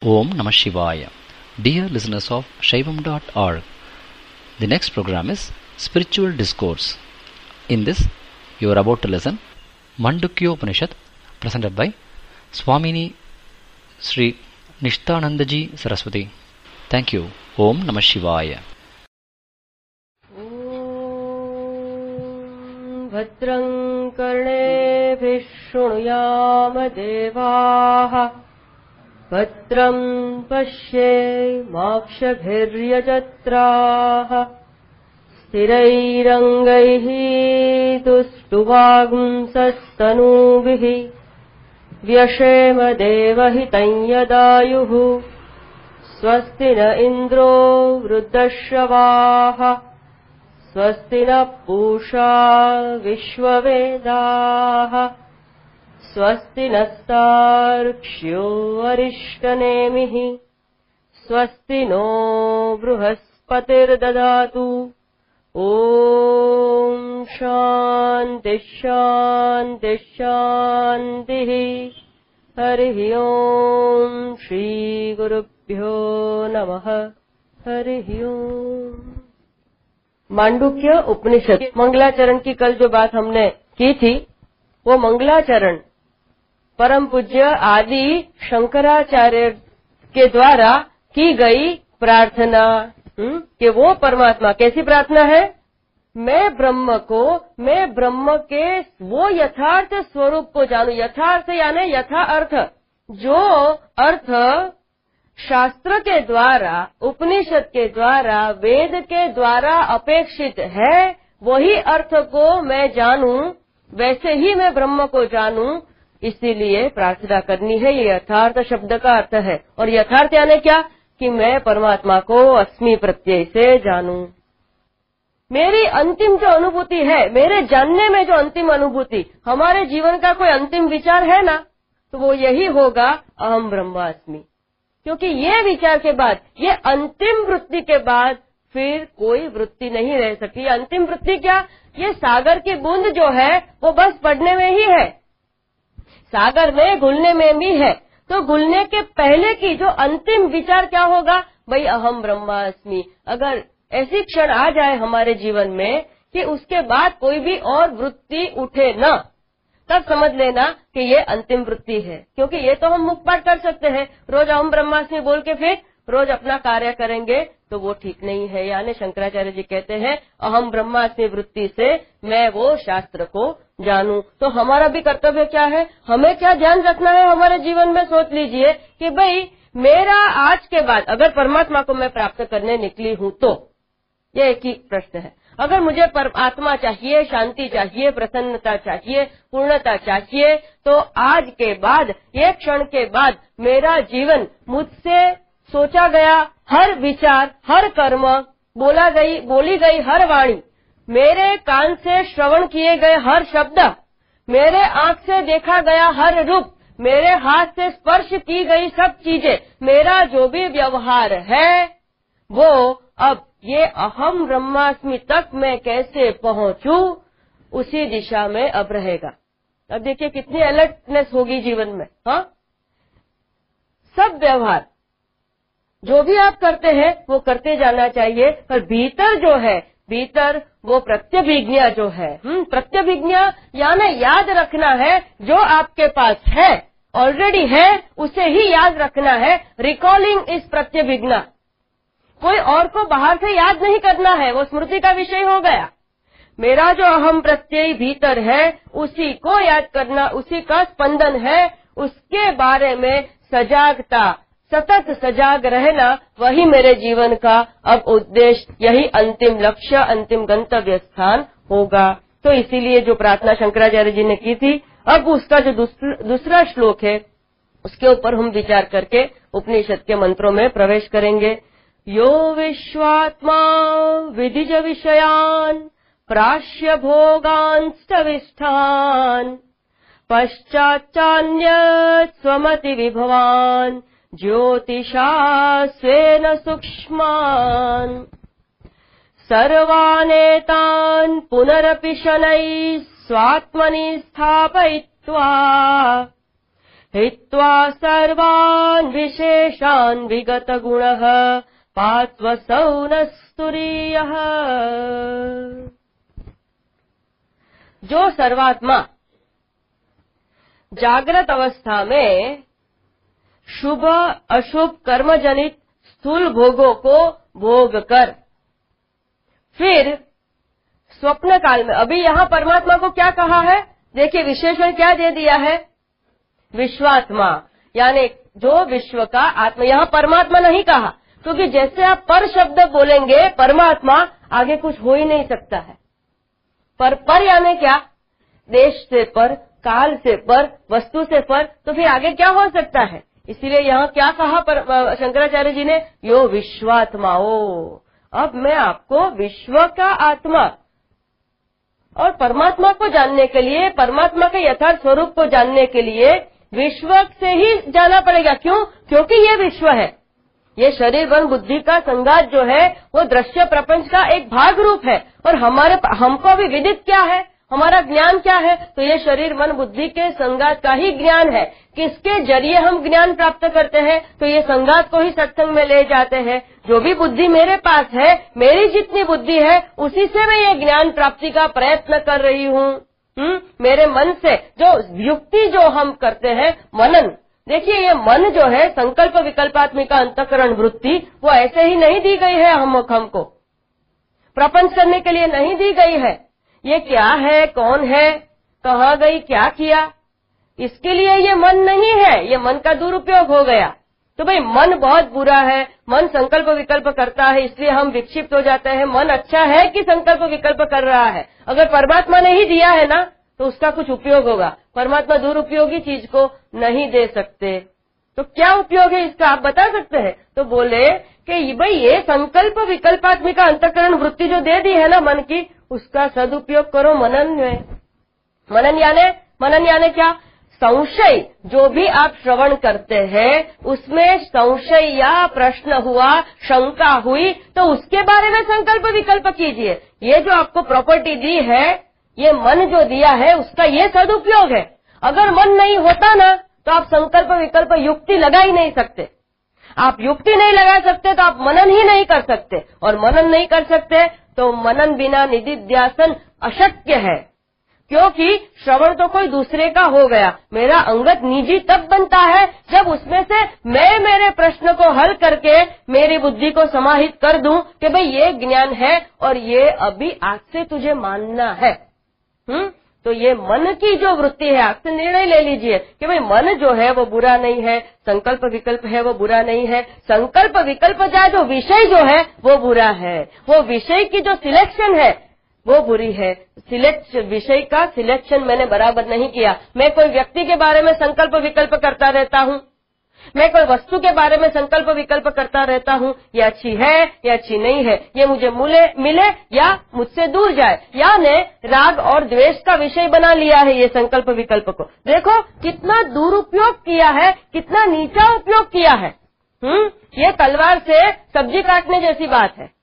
Om Namah Shivaya. Dear listeners of Shaivam.org, the next program is Spiritual Discourse. In this, you are about to listen Mandukya Upanishad, presented by Swamini Sri Nishtanandaji Saraswati. Thank you. Om Namah Shivaya. भद्रं कर्णेभिः शृणुयाम देवाः भद्रं पश्येमाक्षभिर्यजत्राः स्थिरैरङ्गैः तुष्टुवागुंसस्तनूभिः व्यशेम देवहितं यदायुः स्वस्ति न इन्द्रो वृद्धश्रवाः स्वस्ति न पूषा विश्ववेदाः स्वस्ति नस्तार्क्ष्यो अरिष्टनेमिः स्वस्ति नो बृहस्पतिर्ददातु ॐ शान्ति शान्ति शान्तिः हरिः ॐ श्रीगुरुभ्यो नमः हरिः ॐ। मांडुक्य उपनिषद मंगलाचरण की कल जो बात हमने की थी, वो मंगलाचरण परम पूज्य आदि शंकराचार्य के द्वारा की गई प्रार्थना कि वो परमात्मा, कैसी प्रार्थना है? मैं ब्रह्म के वो यथार्थ स्वरूप को जानूं। यथार्थ यानी यथा अर्थ, जो अर्थ शास्त्र के द्वारा, उपनिषद के द्वारा, वेद के द्वारा अपेक्षित है, वही अर्थ को मैं जानूं, वैसे ही मैं ब्रह्म को जानूं। इसीलिए प्रार्थना करनी है। ये यथार्थ शब्द का अर्थ है। और यथार्थ यानी क्या? कि मैं परमात्मा को अस्मि प्रत्यय से जानूं। मेरी अंतिम जो अनुभूति है, मेरे जानने में जो अंतिम अनुभूति, हमारे जीवन का कोई अंतिम विचार है ना, तो वो यही होगा, अहम ब्रह्मास्मि। क्योंकि ये विचार के बाद, ये अंतिम वृत्ति के बाद फिर कोई वृत्ति नहीं रह सकती। अंतिम वृत्ति क्या? ये सागर की बूंद जो है वो बस पढ़ने में ही है, सागर में घुलने में भी है। तो घुलने के पहले की जो अंतिम विचार क्या होगा? भाई अहम ब्रह्मास्मि। अगर ऐसी क्षण आ जाए हमारे जीवन में कि उसके बाद कोई भी और वृत्ति उठे न, तब समझ लेना कि ये अंतिम वृत्ति है। क्योंकि ये तो हम मुखपाठ कर सकते हैं, रोज अहम ब्रह्मास्मि बोल के फिर रोज अपना कार्य करेंगे, तो वो ठीक नहीं है। यानी शंकराचार्य जी कहते हैं अहम ब्रह्मास्मि वृत्ति से मैं वो शास्त्र को जानूं। तो हमारा भी कर्तव्य क्या है? हमें क्या ध्यान रखना है हमारे जीवन में? सोच लीजिए कि भाई मेरा आज के बाद अगर परमात्मा को मैं प्राप्त करने निकली हूं, तो ये एक ही प्रश्न है। अगर मुझे परमात्मा चाहिए, शांति चाहिए, प्रसन्नता चाहिए, पूर्णता चाहिए, तो आज के बाद, एक क्षण के बाद मेरा जीवन, मुझसे सोचा गया हर विचार, हर कर्म, बोली गई हर वाणी, मेरे कान से श्रवण किए गए हर शब्द, मेरे आंख से देखा गया हर रूप, मेरे हाथ से स्पर्श की गई सब चीजें, मेरा जो भी व्यवहार है, वो अब ये अहम ब्रह्मास्मि तक मैं कैसे पहुंचूं, उसी दिशा में अब रहेगा। अब देखिए कितनी अलर्टनेस होगी जीवन में। हाँ, सब व्यवहार जो भी आप करते हैं वो करते जाना चाहिए, पर भीतर जो है, भीतर वो प्रत्यभिज्ञा जो है, प्रत्यभिज्ञा यानी याद रखना है जो आपके पास है, ऑलरेडी है, उसे ही याद रखना है। रिकॉलिंग इज प्रत्यभिज्ञा। कोई और को बाहर से याद नहीं करना है, वो स्मृति का विषय हो गया। मेरा जो अहम प्रत्यय भीतर है, उसी को याद करना, उसी का स्पंदन है, उसके बारे में सजागता, सतत सजाग रहना, वही मेरे जीवन का अब उद्देश्य, यही अंतिम लक्ष्य, अंतिम गंतव्य स्थान होगा। तो इसीलिए जो प्रार्थना शंकराचार्य जी ने की थी, अब उसका जो दूसरा श्लोक है, उसके ऊपर हम विचार करके उपनिषद के मंत्रों में प्रवेश करेंगे। यो विश्वात्मा विदिज विषयान् प्राश्य भोगांस्तविष्ठान् पश्चाच्चान्यत् स्वमति विभवान् ज्योतिषा स्वेन सूक्ष्मान् सर्वानेतान् पुनरपि शनैः स्वात्मनि स्थापयित्वा हित्वा सर्वान् विशेषान् विगतगुणः पात्वसौ न स्तुरीयः। जो सर्वात्मा जागृत अवस्था में शुभ अशुभ कर्मजनित स्थूल भोगों को भोग कर फिर स्वप्न काल में, अभी यहाँ परमात्मा को क्या कहा है, देखिए विशेषण क्या दे दिया है, विश्वात्मा, यानी जो विश्व का आत्मा। यहाँ परमात्मा नहीं कहा, क्योंकि जैसे आप पर शब्द बोलेंगे परमात्मा, आगे कुछ हो ही नहीं सकता है। पर यानी क्या, देश से पर, काल से पर, वस्तु से पर, तो फिर आगे क्या हो सकता है। इसीलिए यहाँ क्या कहा शंकराचार्य जी ने, यो विश्वात्माओ। अब मैं आपको विश्व का आत्मा और परमात्मा को जानने के लिए, परमात्मा के यथार्थ स्वरूप को जानने के लिए विश्व से ही जाना पड़ेगा। क्यों? क्योंकि ये विश्व है, ये शरीर मन बुद्धि का संघात जो है वो दृश्य प्रपंच का एक भाग रूप है। और हमको अभी विदित क्या है, हमारा ज्ञान क्या है, तो ये शरीर मन बुद्धि के संघात का ही ज्ञान है। किसके जरिए हम ज्ञान प्राप्त करते हैं, तो ये संघात को ही सत्संग में ले जाते हैं। जो भी बुद्धि मेरे पास है, मेरी जितनी बुद्धि है, उसी से मैं ये ज्ञान प्राप्ति का प्रयत्न कर रही हूँ। मेरे मन से जो युक्ति जो हम करते हैं, मनन, देखिए ये मन जो है संकल्प विकल्पात्मिका अंतःकरण वृत्ति, वो ऐसे ही नहीं दी गई है, हमको प्रपंच करने के लिए नहीं दी गई है। ये क्या है, कौन है, कहाँ गई, क्या किया, इसके लिए ये मन नहीं है, ये मन का दुरुपयोग हो गया। तो भाई मन बहुत बुरा है, मन संकल्प विकल्प करता है, इसलिए हम विक्षिप्त हो जाते हैं। मन अच्छा है कि संकल्प विकल्प कर रहा है, अगर परमात्मा ने ही दिया है ना, तो उसका कुछ उपयोग होगा। परमात्मा दुरुपयोगी चीज को नहीं दे सकते। तो क्या उपयोग है इसका, आप बता सकते हैं? तो बोले कि भाई ये संकल्प विकल्पात्मिका अंतःकरण वृत्ति जो दे दी है ना मन की, उसका सदुपयोग करो मनन में। मनन यानी क्या, संशय, जो भी आप श्रवण करते हैं उसमें संशय या प्रश्न हुआ, शंका हुई, तो उसके बारे में संकल्प विकल्प कीजिए। ये जो आपको प्रॉपर्टी दी है, ये मन जो दिया है, उसका ये सदुपयोग है। अगर मन नहीं होता ना, तो आप संकल्प विकल्प युक्ति लगा ही नहीं सकते। आप युक्ति नहीं लगा सकते तो आप मनन ही नहीं कर सकते, और मनन नहीं कर सकते तो मनन बिना निधिध्यासन अशक्य है। क्योंकि श्रवण तो कोई दूसरे का हो गया, मेरा अंगत निजी तब बनता है जब उसमें से मैं मेरे प्रश्न को हल करके मेरी बुद्धि को समाहित कर दूं कि भाई ये ज्ञान है और ये अभी आज से तुझे मानना है। तो ये मन की जो वृत्ति है, आपसे निर्णय ले लीजिए कि भाई मन जो है वो बुरा नहीं है, संकल्प विकल्प है वो बुरा नहीं है। संकल्प विकल्प का जो विषय जो है वो बुरा है, वो विषय की जो सिलेक्शन है वो बुरी है। विषय का सिलेक्शन मैंने बराबर नहीं किया। मैं कोई व्यक्ति के बारे में संकल्प विकल्प करता रहता हूँ, मैं कोई वस्तु के बारे में संकल्प विकल्प करता रहता हूँ, ये अच्छी है, ये अच्छी नहीं है, ये मुझे मिले या मुझसे दूर जाए, यानी राग और द्वेष का विषय बना लिया है ये संकल्प विकल्प को। देखो कितना दुरुपयोग किया है, कितना नीचा उपयोग किया है। ये तलवार से सब्जी काटने जैसी बात है।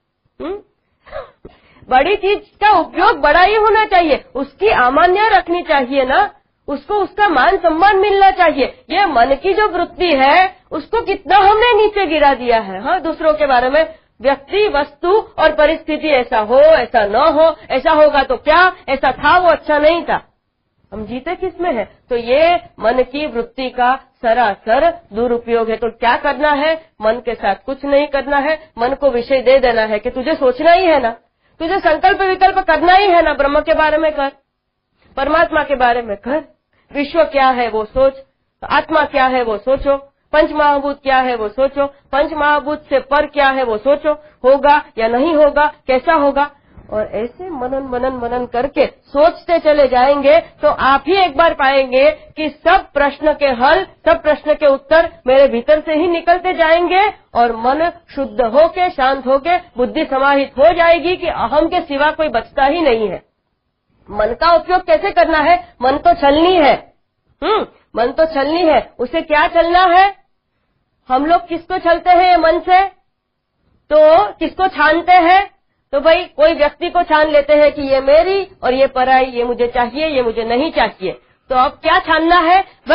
बड़ी चीज का उपयोग बड़ा ही होना चाहिए, उसकी अमान्य रखनी चाहिए ना, उसको उसका मान सम्मान मिलना चाहिए। ये मन की जो वृत्ति है उसको कितना हमने नीचे गिरा दिया है। हाँ, दूसरों के बारे में, व्यक्ति, वस्तु और परिस्थिति, ऐसा हो, ऐसा न हो, ऐसा होगा तो क्या, ऐसा था वो अच्छा नहीं था, हम जीते किस में है। तो ये मन की वृत्ति का सरासर दुरुपयोग है। तो क्या करना है, मन के साथ कुछ नहीं करना है, मन को विषय दे देना है कि तुझे सोचना ही है ना, तुझे संकल्प विकल्प करना ही है ना, ब्रह्म के बारे में कर, परमात्मा के बारे में कर, विश्व क्या है वो सोच, आत्मा क्या है वो सोचो, पंच महाभूत क्या है वो सोचो, पंच महाभूत से पर क्या है वो सोचो, होगा या नहीं होगा, कैसा होगा। और ऐसे मनन करके सोचते चले जाएंगे तो आप ही एक बार पाएंगे कि सब प्रश्न के हल, सब प्रश्न के उत्तर मेरे भीतर से ही निकलते जाएंगे और मन शुद्ध होके, शांत होके, बुद्धि समाहित हो जाएगी कि अहम के सिवा कोई बचता ही नहीं है। मन का उपयोग कैसे करना है, मन तो छलनी है। मन तो छलनी है, उसे क्या चलना है, हम लोग किसको छलते हैं मन से, तो किसको छानते हैं, तो भाई कोई व्यक्ति को छान लेते हैं कि ये मेरी और ये पराई, ये मुझे चाहिए, ये मुझे नहीं चाहिए। तो अब क्या छानना है भाई,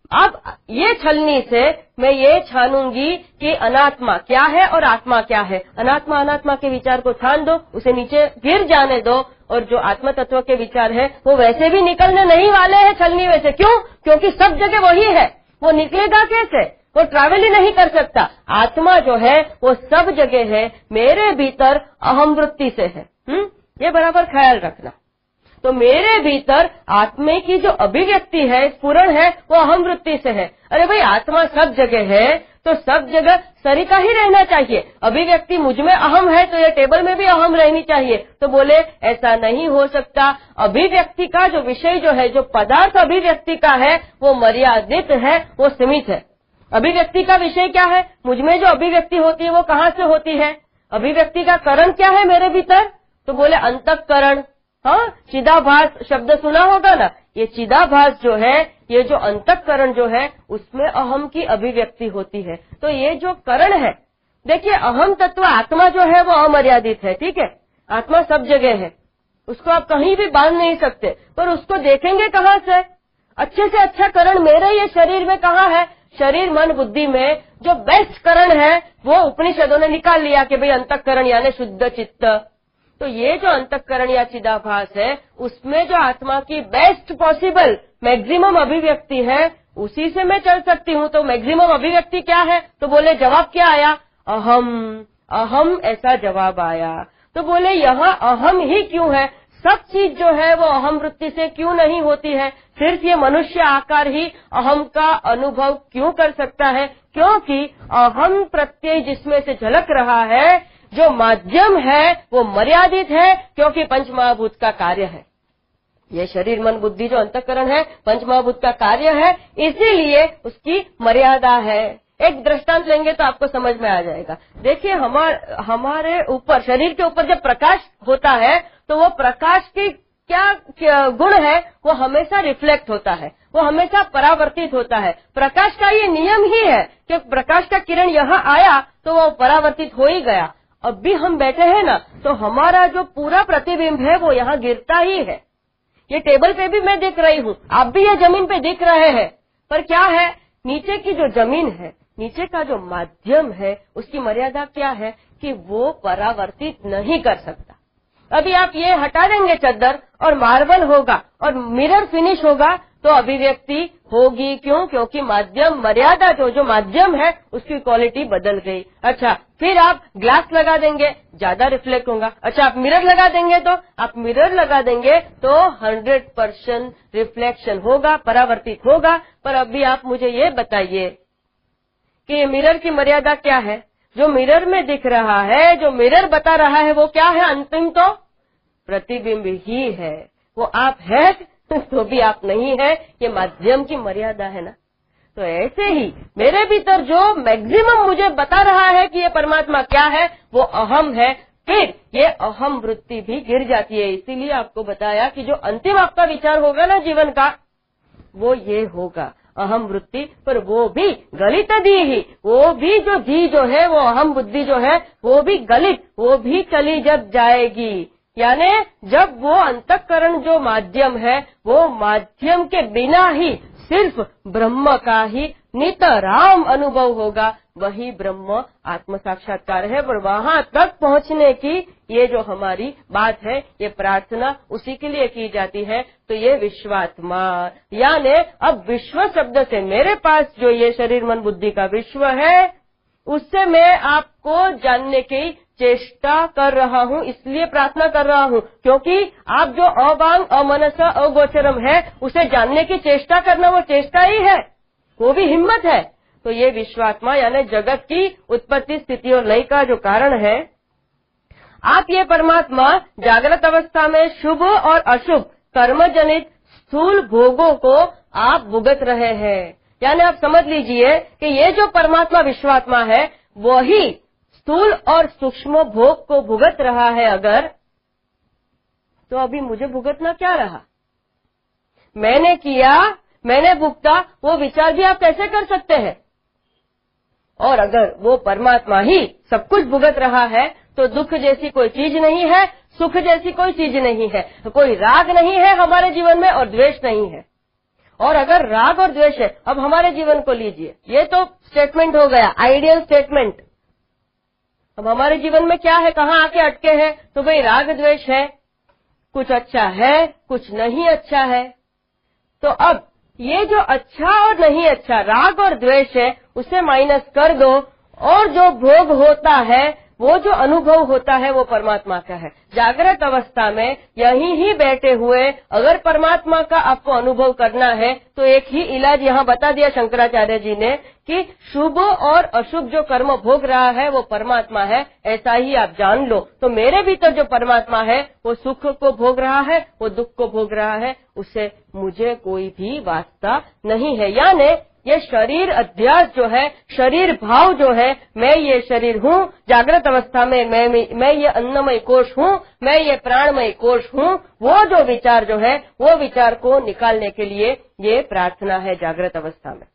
अब ये छलनी से मैं ये छानूंगी कि अनात्मा क्या है और आत्मा क्या है। अनात्मा अनात्मा के विचार को छान दो, उसे नीचे गिर जाने दो, और जो आत्म तत्व के विचार है वो वैसे भी निकलने नहीं वाले हैं छलनी में से। क्यों? क्योंकि सब जगह वही है, वो निकलेगा कैसे? वो ट्रैवल ही नहीं कर सकता। आत्मा जो है वो सब जगह है, मेरे भीतर अहम वृत्ति से है। ये बराबर ख्याल रखना। तो मेरे भीतर आत्मा की जो अभिव्यक्ति है, स्फुरण है, वो अहम वृत्ति से है। अरे भाई, आत्मा सब जगह है तो सब जगह सरिका ही रहना चाहिए। अभिव्यक्ति मुझ में अहम है तो ये टेबल में भी अहम रहनी चाहिए। तो बोले ऐसा नहीं हो सकता। अभिव्यक्ति का जो विषय जो है, जो पदार्थ अभिव्यक्ति का है, वो मर्यादित है, वो सीमित है। अभिव्यक्ति का विषय क्या है? मुझ में जो अभिव्यक्ति होती है वो कहाँ से होती है? अभिव्यक्ति का करण क्या है मेरे भीतर? तो बोले अंतःकरण। हाँ, चिदाभास शब्द सुना होगा ना। ये चिदाभास जो है, ये जो अंतःकरण जो है, उसमें अहम की अभिव्यक्ति होती है। तो ये जो करण है, देखिए अहम तत्व आत्मा जो है वो अमर्यादित है, ठीक है। आत्मा सब जगह है, उसको आप कहीं भी बांध नहीं सकते। पर उसको देखेंगे कहाँ से? अच्छे से अच्छा करण मेरे ये शरीर में कहाँ है? शरीर मन बुद्धि में जो बेस्ट करण है वो उपनिषदों ने निकाल लिया कि भाई अंतःकरण यानी शुद्ध चित्त। तो ये जो अंतःकरण या चिदाभास है, उसमें जो आत्मा की बेस्ट पॉसिबल मैक्सिमम अभिव्यक्ति है, उसी से मैं चल सकती हूँ। तो मैक्सिमम अभिव्यक्ति क्या है? तो बोले जवाब क्या आया? अहम। अहम ऐसा जवाब आया। तो बोले यहाँ अहम ही क्यों है? सब चीज जो है वो अहम वृत्ति से क्यों नहीं होती है? सिर्फ ये मनुष्य आकार ही अहम का अनुभव क्यों कर सकता है? क्योंकि अहम प्रत्यय जिसमें से झलक रहा है, जो माध्यम है वो मर्यादित है, क्योंकि पंचमहाभूत का कार्य है। ये शरीर मन बुद्धि जो अंतःकरण है पंचमहाभूत का कार्य है, इसीलिए उसकी मर्यादा है। एक दृष्टांत लेंगे तो आपको समझ में आ जाएगा। देखिए हमारे ऊपर, शरीर के ऊपर जब प्रकाश होता है तो वो प्रकाश की क्या गुण है? वो हमेशा रिफ्लेक्ट होता है, वो हमेशा परावर्तित होता है। प्रकाश का ये नियम ही है कि प्रकाश का किरण यहाँ आया तो वो परावर्तित हो ही गया। अब भी हम बैठे हैं ना, तो हमारा जो पूरा प्रतिबिंब है वो यहाँ गिरता ही है। ये टेबल पे भी मैं दिख रही हूँ, आप भी ये जमीन पे दिख रहे हैं, पर क्या है? नीचे की जो जमीन है, नीचे का जो माध्यम है, उसकी मर्यादा क्या है कि वो परावर्तित नहीं कर सकता। अभी आप ये हटा देंगे चद्दर और मार्बल होगा और मिरर फिनिश होगा तो अभिव्यक्ति होगी। क्यों? क्योंकि माध्यम मर्यादा जो माध्यम है उसकी क्वालिटी बदल गई। अच्छा, फिर आप ग्लास लगा देंगे, ज्यादा रिफ्लेक्ट होगा। अच्छा, आप मिरर लगा देंगे तो आप मिरर लगा देंगे तो 100% रिफ्लेक्शन होगा, परावर्तित होगा। पर अभी आप मुझे ये बताइए कि मिरर की मर्यादा क्या है? जो मिरर में दिख रहा है, जो मिरर बता रहा है, वो क्या है? अंतिम तो प्रतिबिंब ही है। वो आप है तो भी आप नहीं है, ये माध्यम की मर्यादा है ना। तो ऐसे ही मेरे भीतर जो मैक्सिमम मुझे बता रहा है कि ये परमात्मा क्या है, वो अहम है। फिर ये अहम वृत्ति भी गिर जाती है। इसीलिए आपको बताया कि जो अंतिम आपका विचार होगा ना जीवन का, वो ये होगा अहम वृत्ति। पर वो भी गलित दी ही, वो भी जो धी जो है, वो अहम बुद्धि जो है, वो भी गलित, वो भी चली जब जाएगी। यानी जब वो अंतःकरण जो माध्यम है, वो माध्यम के बिना ही सिर्फ ब्रह्म का ही नितराम अनुभव होगा, वही ब्रह्म आत्म साक्षात्कार है। पर वहां तक पहुंचने की ये जो हमारी बात है, ये प्रार्थना उसी के लिए की जाती है। तो ये विश्वात्मा, यानी अब विश्व शब्द से मेरे पास जो ये शरीर मन बुद्धि का विश्व है, उससे मैं आपको जानने की चेष्टा कर रहा हूँ। इसलिए प्रार्थना कर रहा हूँ क्योंकि आप जो अवांग अमनस अगोचरम है, उसे जानने की चेष्टा करना वो चेष्टा ही है, वो भी हिम्मत है। तो ये विश्वात्मा यानी जगत की उत्पत्ति स्थिति और लय का जो कारण है, आप ये परमात्मा जागृत अवस्था में शुभ और अशुभ कर्म जनित स्थूल भोगों को आप भुगत रहे हैं। यानी आप समझ लीजिए कि ये जो परमात्मा विश्वात्मा है, वही स्थूल और सूक्ष्म भोग को भुगत रहा है। अगर तो अभी मुझे भुगतना क्या रहा? मैंने किया, मैंने भुगता, वो विचार भी आप कैसे कर सकते हैं? और अगर वो परमात्मा ही सब कुछ भुगत रहा है तो दुख जैसी कोई चीज नहीं है, सुख जैसी कोई चीज नहीं है, कोई राग नहीं है हमारे जीवन में और द्वेष नहीं है। और अगर राग और द्वेष है, अब हमारे जीवन को लीजिए, ये तो स्टेटमेंट हो गया, आइडियल स्टेटमेंट। अब हमारे जीवन में क्या है, कहाँ आके अटके हैं? तो भाई राग द्वेष है, कुछ अच्छा है, कुछ नहीं अच्छा है। तो अब ये जो अच्छा और नहीं अच्छा, राग और द्वेष है, उसे माइनस कर दो, और जो भोग होता है, वो जो अनुभव होता है, वो परमात्मा का है। जागृत अवस्था में यहीं ही बैठे हुए अगर परमात्मा का आपको अनुभव करना है, तो एक ही इलाज यहाँ बता दिया शंकराचार्य जी ने कि शुभ और अशुभ जो कर्म भोग रहा है वो परमात्मा है, ऐसा ही आप जान लो। तो मेरे भीतर जो परमात्मा है वो सुख को भोग रहा है, वो दुख को भोग रहा है, उससे मुझे कोई भी वास्ता नहीं है। यानी ये शरीर अध्यास जो है, शरीर भाव जो है, मैं ये शरीर हूँ, जागृत अवस्था में मैं ये अन्नमय कोश हूँ, मैं ये प्राणमय कोश हूँ, वो जो विचार जो है, वो विचार को निकालने के लिए ये प्रार्थना है जागृत अवस्था में।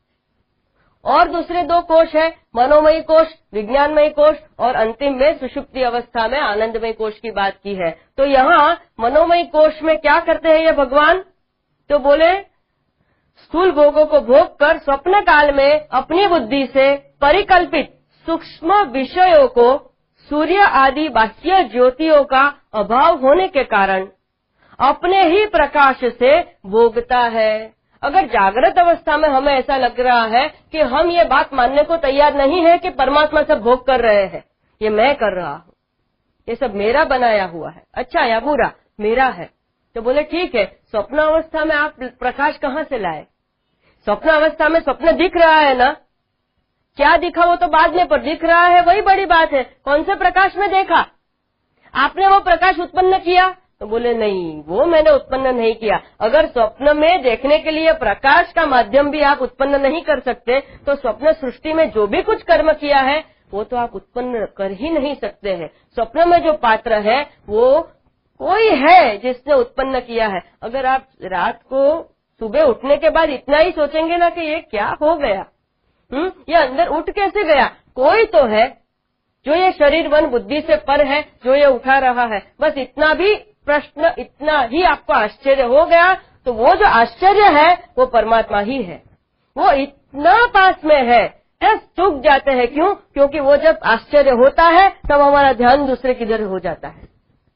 और दूसरे दो कोश है, मनोमयी कोश, विज्ञानमयी कोश, और अंतिम में सुषुप्ति अवस्था में आनंदमय कोश की बात की है। तो यहाँ मनोमयी कोश में क्या करते हैं ये भगवान? तो बोले स्थूल भोगों को भोग कर स्वप्न काल में अपनी बुद्धि से परिकल्पित सूक्ष्म विषयों को सूर्य आदि बाह्य ज्योतियों का अभाव होने के कारण अपने ही प्रकाश से भोगता है। अगर जागृत अवस्था में हमें ऐसा लग रहा है कि हम ये बात मानने को तैयार नहीं है कि परमात्मा सब भोग कर रहे हैं, ये मैं कर रहा हूँ, ये सब मेरा बनाया हुआ है, अच्छा या बुरा मेरा है, तो बोले ठीक है, स्वप्न अवस्था में आप प्रकाश कहाँ से लाए? स्वप्न अवस्था में स्वप्न दिख रहा है ना, क्या दिखा वो तो बाद में, पर दिख रहा है वही बड़ी बात है। कौन से प्रकाश में देखा? आपने वो प्रकाश उत्पन्न किया? तो बोले नहीं, वो मैंने उत्पन्न नहीं किया। अगर स्वप्न में देखने के लिए प्रकाश का माध्यम भी आप उत्पन्न नहीं कर सकते, तो स्वप्न सृष्टि में जो भी कुछ कर्म किया है वो तो आप उत्पन्न कर ही नहीं सकते हैं। स्वप्न में जो पात्र है वो कोई है जिसने उत्पन्न किया है। अगर आप रात को सुबह उठने के बाद इतना ही सोचेंगे ना कि ये क्या हो गया, ये अंदर उठ कैसे गया, कोई तो है जो ये शरीर मन बुद्धि से पर है, जो ये उठा रहा है, बस इतना भी प्रश्न, इतना ही आपको आश्चर्य हो गया, तो वो जो आश्चर्य है वो परमात्मा ही है। वो इतना पास में है, चूक जाते हैं। क्यों? क्योंकि वो जब आश्चर्य होता है तब हमारा ध्यान दूसरे की तरफ हो जाता है।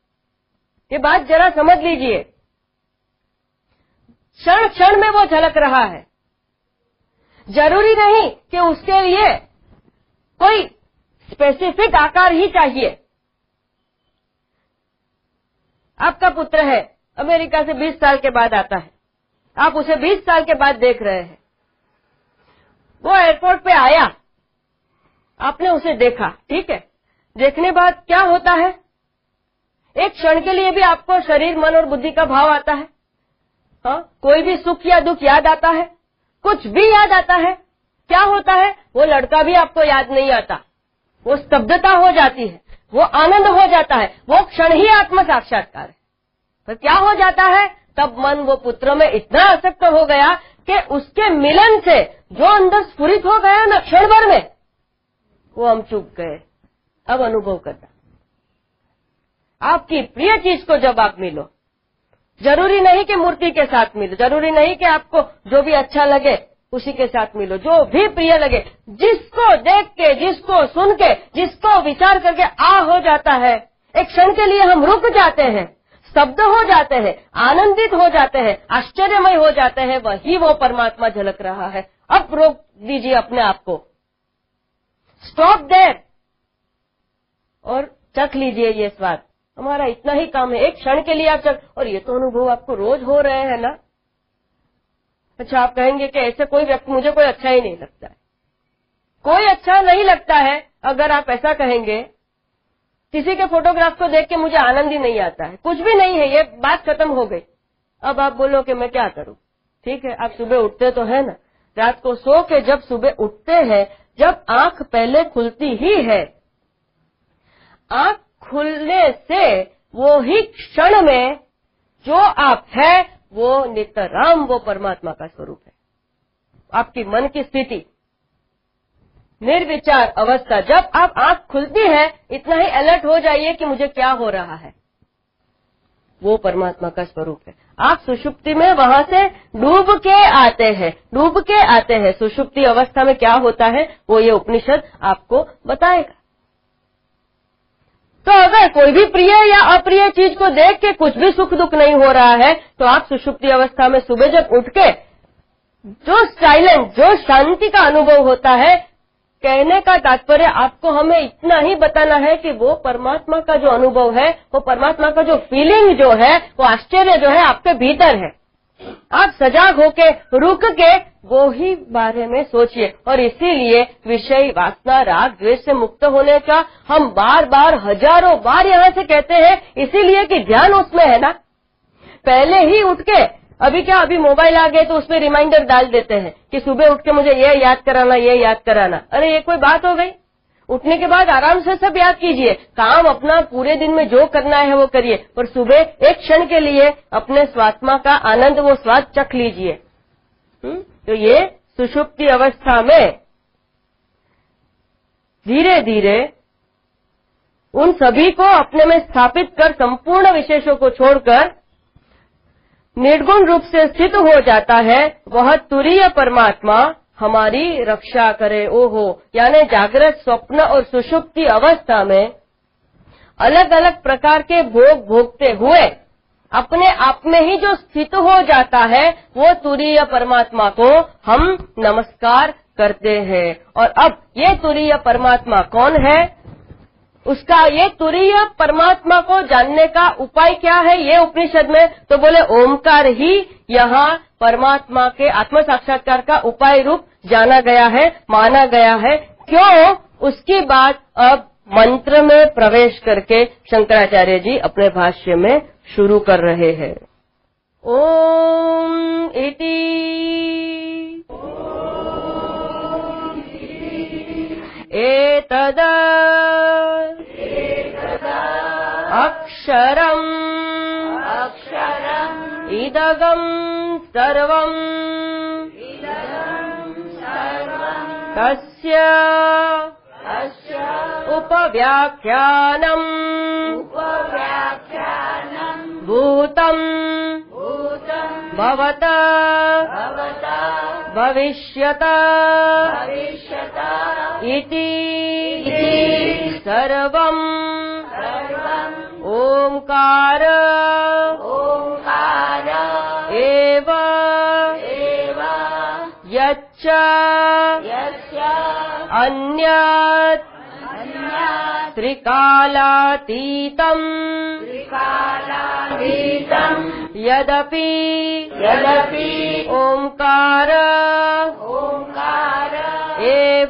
ये बात जरा समझ लीजिए, क्षण क्षण में वो झलक रहा है। जरूरी नहीं कि उसके लिए कोई स्पेसिफिक आकार ही चाहिए। आपका पुत्र है, अमेरिका से 20 साल के बाद आता है, आप उसे 20 साल के बाद देख रहे हैं। वो एयरपोर्ट पे आया, आपने उसे देखा, ठीक है, देखने बाद क्या होता है? एक क्षण के लिए भी आपको शरीर मन और बुद्धि का भाव आता है। हाँ, कोई भी सुख या दुख याद आता है, कुछ भी याद आता है। क्या होता है? वो लड़का भी आपको याद नहीं आता, वो स्तब्धता हो जाती है, वो आनंद हो जाता है, वो क्षण ही आत्म साक्षात्कार है। पर क्या हो जाता है? तब मन वो पुत्र में इतना आसक्त हो गया कि उसके मिलन से जो अंदर स्फुरित हो गया ना क्षण भर में, वो हम चूक गए। अब अनुभव करना, आपकी प्रिय चीज को जब आप मिलो, जरूरी नहीं कि मूर्ति के साथ मिलो, जरूरी नहीं कि आपको जो भी अच्छा लगे उसी के साथ मिलो, जो भी प्रिय लगे, जिसको देख के, जिसको सुन के, जिसको विचार करके हो जाता है, एक क्षण के लिए हम रुक जाते हैं, स्तब्ध हो जाते हैं, आनंदित हो जाते हैं, आश्चर्यमय हो जाते हैं, वही वो परमात्मा झलक रहा है। अब रोक दीजिए अपने आप को, स्टॉप देयर और चख लीजिए ये स्वाद। हमारा इतना ही काम है, एक क्षण के लिए आप चख, और ये तो अनुभव आपको रोज हो रहे हैं ना। अच्छा, आप कहेंगे कि ऐसे कोई व्यक्ति, मुझे कोई अच्छा ही नहीं लगता है, कोई अच्छा नहीं लगता है। अगर आप ऐसा कहेंगे, किसी के फोटोग्राफ को देख के मुझे आनंद ही नहीं आता है, कुछ भी नहीं है, ये बात खत्म हो गई। अब आप बोलो कि मैं क्या करूं? ठीक है, आप सुबह उठते तो है ना, रात को सो के जब सुबह उठते हैं, जब आंख पहले खुलती ही है, आंख खुलने से वो ही क्षण में जो आप है वो नितराम वो परमात्मा का स्वरूप है। आपकी मन की स्थिति निर्विचार अवस्था, जब आप आंख खुलती है, इतना ही अलर्ट हो जाइए कि मुझे क्या हो रहा है। वो परमात्मा का स्वरूप है। आप सुषुप्ति में वहां से डूब के आते हैं। सुषुप्ति अवस्था में क्या होता है वो ये उपनिषद आपको बताएगा। तो अगर कोई भी प्रिय या अप्रिय चीज को देख के कुछ भी सुख दुख नहीं हो रहा है तो आप सुषुप्ति अवस्था में सुबह जब उठ के जो साइलेंट, जो शांति का अनुभव होता है, कहने का तात्पर्य आपको हमें इतना ही बताना है कि वो परमात्मा का जो अनुभव है, वो परमात्मा का जो फीलिंग जो है, वो आश्चर्य जो है आपके भीतर है। आप सजाग होके रुक के वो ही बारे में सोचिए। और इसीलिए विषय वासना राग द्वेष से मुक्त होने का हम बार बार हजारों बार यहाँ से कहते हैं, इसीलिए कि ध्यान उसमें है ना। पहले ही उठ के अभी मोबाइल आ गए तो उसमें रिमाइंडर डाल देते हैं कि सुबह उठ के मुझे ये याद कराना। अरे ये कोई बात हो गई? उठने के बाद आराम से सब याद कीजिए, काम अपना पूरे दिन में जो करना है वो करिए, पर सुबह एक क्षण के लिए अपने स्वात्मा का आनंद, वो स्वाद चख लीजिए। तो ये सुषुप्ति अवस्था में धीरे धीरे उन सभी को अपने में स्थापित कर संपूर्ण विशेषों को छोड़कर निर्गुण रूप से स्थित हो जाता है। वह तुरीय परमात्मा हमारी रक्षा करे। ओहो, यानी जागृत, स्वप्न और सुषुप्ति अवस्था में अलग अलग प्रकार के भोग भोगते हुए अपने आप में ही जो स्थित हो जाता है, वो तुरीय परमात्मा को हम नमस्कार करते हैं। और अब ये तुरीय परमात्मा कौन है, उसका ये तुरीय परमात्मा को जानने का उपाय क्या है ये उपनिषद में तो बोले ओमकार ही यहाँ परमात्मा के आत्म साक्षात्कार का उपाय रूप जाना गया है, माना गया है। क्यों? उसकी बात अब मंत्र में प्रवेश करके शंकराचार्य जी अपने भाष्य में शुरू कर रहे हैं। ओम इति एतद अक्षरम् इदगं सर्वं तस्य उपव्याख्यानम् भूतं भवत भविष्यत इति सर्वं ओंकार एव यच्च अन्यत् त्रिकालातीतं यदपि ओंकार एव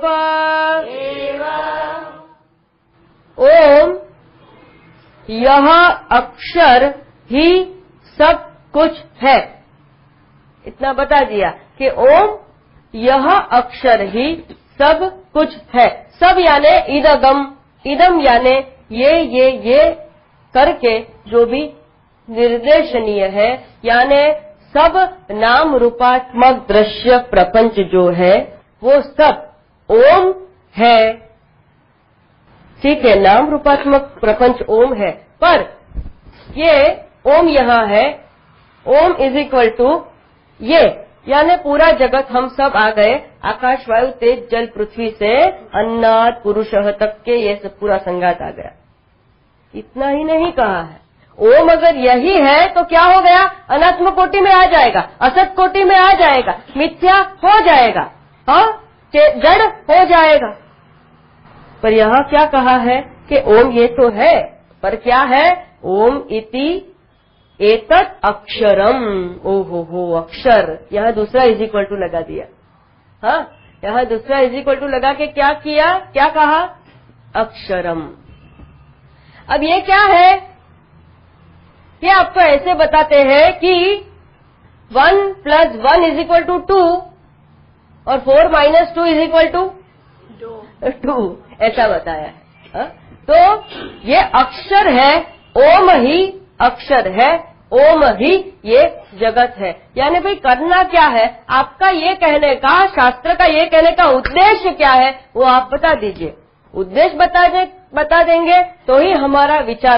ओम यह अक्षर ही सब कुछ है। इतना बता दिया कि ओम यह अक्षर ही सब कुछ है। सब यानी इदगम, इदम यानी ये करके जो भी निर्देशनीय है, यानी सब नाम रूपात्मक दृश्य प्रपंच जो है वो सब ओम है। ठीक है, नाम रूपात्मक प्रपंच ओम है, पर ये ओम यहाँ है। ओम इज इक्वल टू ये, यानी पूरा जगत हम सब आ गए, आकाश वायु तेज जल पृथ्वी से अन्नाद पुरुषः तक के ये सब पूरा संगात आ गया। इतना ही नहीं कहा है, ओम अगर यही है तो क्या हो गया, अनात्म कोटि में आ जाएगा, असत कोटि में आ जाएगा, मिथ्या हो जाएगा, हाँ जड़ हो जाएगा। पर यहाँ क्या कहा है कि ओम ये तो है, पर क्या है, ओम इति एतत् अक्षरम। ओहो अक्षर, यहाँ दूसरा इज इक्वल टू लगा दिया। हाँ, यहाँ दूसरा इज इक्वल टू लगा के क्या किया, क्या कहा, अक्षरम। अब ये क्या है, ये आपको ऐसे बताते हैं कि 1 + 1 इज इक्वल टू 2 और 4 - 2 इज इक्वल टू 2, ऐसा बताया है। हा? तो ये अक्षर है, ओम ही अक्षर है, ओम ही ये जगत है। यानी भाई करना क्या है, आपका ये कहने का, शास्त्र का ये कहने का उद्देश्य क्या है वो आप बता दीजिए। उद्देश्य बता देंगे तो ही हमारा विचार हम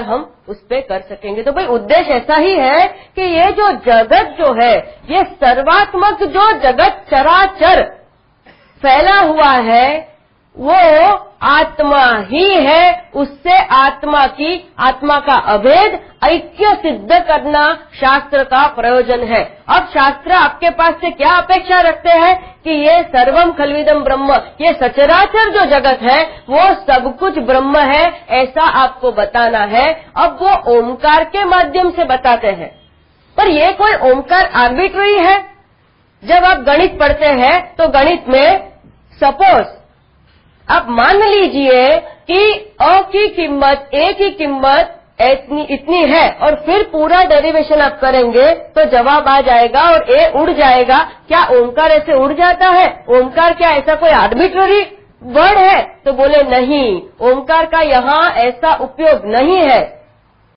उस पे कर सकेंगे। तो भाई उद्देश्य ऐसा ही है कि ये जो जगत जो है, ये सर्वात्मक जो जगत चराचर फैला हुआ है, वो आत्मा ही है। उससे आत्मा का अभेद ऐक्य सिद्ध करना शास्त्र का प्रयोजन है। अब शास्त्र आपके पास से क्या अपेक्षा रखते हैं कि ये सर्वम खल्विदम ब्रह्म, ये सचराचर जो जगत है वो सब कुछ ब्रह्म है, ऐसा आपको बताना है। अब वो ओमकार के माध्यम से बताते हैं, पर ये कोई ओमकार आर्बिट्ररी है। जब आप गणित पढ़ते हैं तो गणित में सपोज आप मान लीजिए कि अ की कीमत, ए की कीमत इतनी है और फिर पूरा डेरिवेशन आप करेंगे तो जवाब आ जाएगा और ए उड़ जाएगा। क्या ओमकार ऐसे उड़ जाता है? ओमकार क्या ऐसा कोई आर्बिट्ररी वर्ड है? तो बोले नहीं, ओमकार का यहाँ ऐसा उपयोग नहीं है।